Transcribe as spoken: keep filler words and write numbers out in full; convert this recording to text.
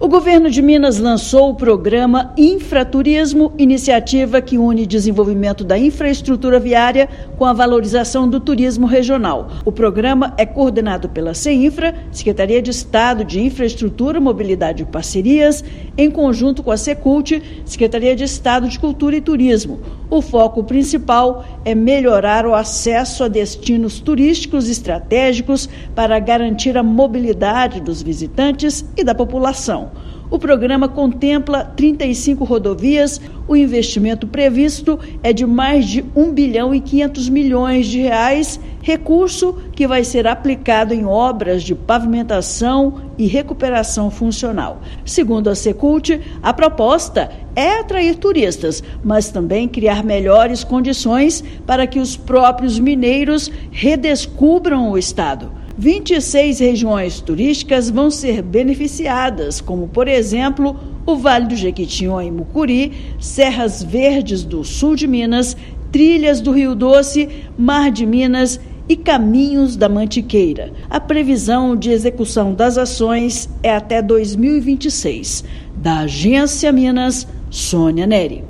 governo de Minas lançou o programa Infraturismo, iniciativa que une desenvolvimento da infraestrutura viária com a valorização do turismo regional. O programa é coordenado pela CEINFRA, Secretaria de Estado de Infraestrutura, Mobilidade e Parcerias, em conjunto com a SECULT, Secretaria de Estado de Cultura e Turismo. O foco principal é melhorar o acesso a destinos turísticos estratégicos para garantir a mobilidade dos visitantes e da população. O programa contempla trinta e cinco rodovias. O investimento previsto é de mais de um bilhão e quinhentos milhões de reais, recurso que vai ser aplicado em obras de pavimentação e recuperação funcional. Segundo a SECULT, a proposta é atrair turistas, mas também criar melhores condições para que os próprios mineiros redescubram o estado. vinte e seis regiões turísticas vão ser beneficiadas, como, por exemplo, o Vale do Jequitinhonha e Mucuri, Serras Verdes do sul de Minas, Trilhas do Rio Doce, Mar de Minas e Caminhos da Mantiqueira. A previsão de execução das ações é até dois mil e vinte e seis. Da Agência Minas, Sônia Neri.